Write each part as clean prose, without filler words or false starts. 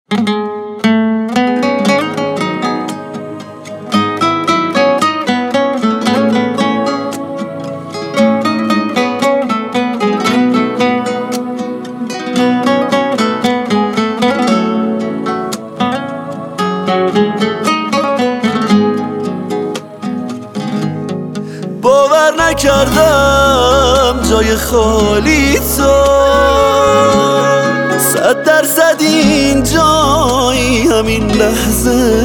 باور نکردم جای خالی تو 100% این جایی همین لحظه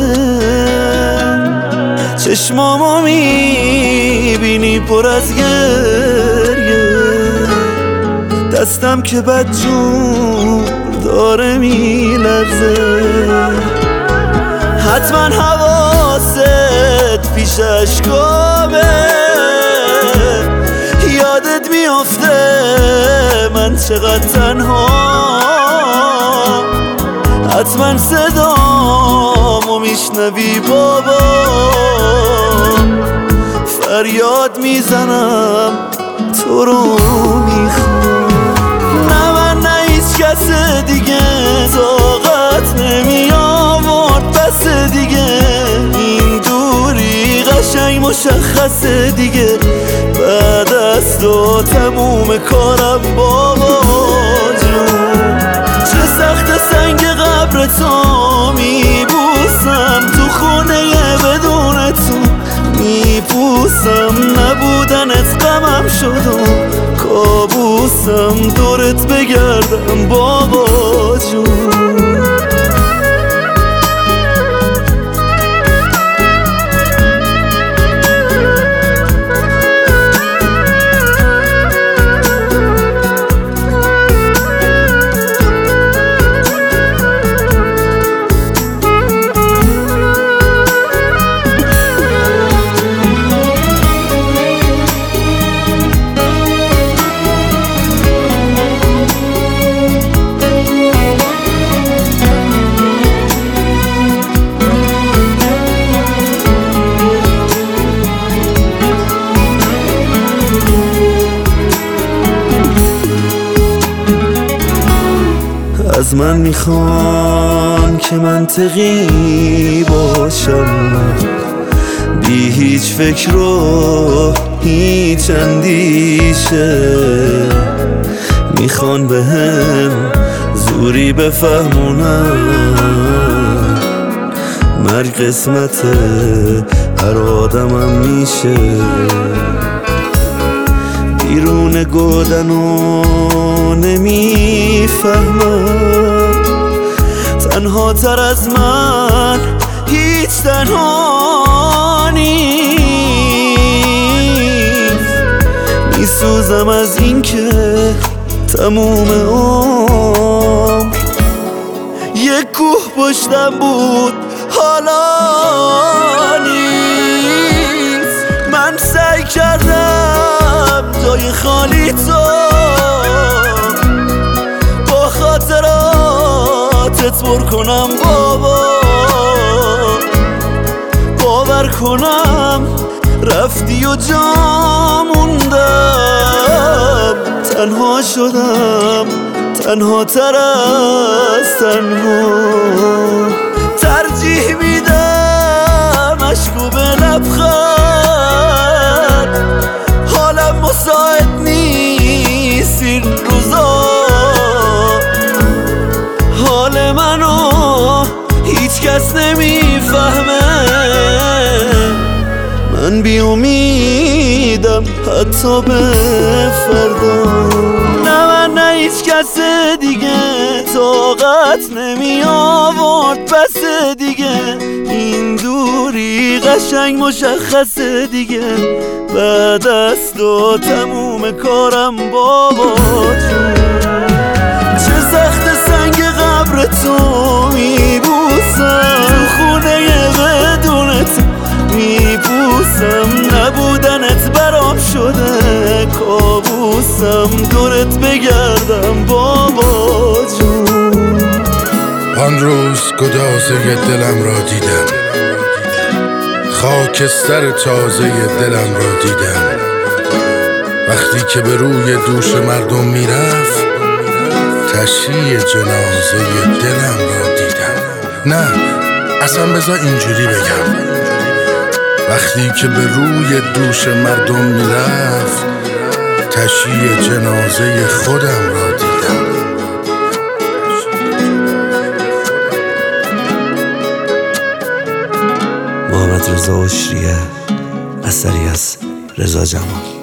چشمامو میبینی پر از گریه دستم که بدجور داره میلرزه حتما حواست پیش اشکامه یادت میافته من چقدر تنها حتما صدامو میشنوی بابا فریاد میزنم تو رو میخوام نه من نه هیچ کس دیگه طاقت نمی آورد بس دیگه این دوری قشنگ مشخصه دیگه بعد از تو تموم کارم بابا جون چه سخت سنگ قبر تو میبوسم تو خونه بدون تو میپوسم نبودنت غمم شد و کابوسم دورت بگردم بابا جون از من میخوان که منطقی باشم بی هیچ فکر و هیچ اندیشه میخوان بهم زوری بفهمونم مرگ قسمت هر آدمم میشه بیرون گودنو نمیفهمم تنها تر از من هیچ تنها نیست میسوزم از این که تموم عمر یک کوه پشتم بود حالا نیست من سعی کردم جای خالی تو با خاطراتت پر کنم بابا باور کنم رفتی و جا موندم تنها شدم تنها تر از تنها ترجیح میدم اشکو به لبخند حالم مساعد نیست این روزا حال منو هیچ کس نمیفهمه من بی امیدم حتی به فردا نه من نه هیچ کس دیگه طاقت نمی آورد بس دیگه این دوری قشنگ مشخصه دیگه بعد از تو تموم کارم بابا جون چه سخت سنگ قبر تو میبوسم تو خونه بدون تو میبوسم نبودنت برام شده کابوسم دورت بگردم بابا جون آن روز گدازه دلم را دیدم خاکستر تازه دلم را دیدم وقتی که به روی دوش مردم میرفت تشییع جنازه دلم را دیدم نه اصلا بذار اینجوری بگم، وقتی که به روی دوش مردم میرفت تشییع جنازه خودم را دیدم. محمد رضا عشریه، اثری از رضا جمال.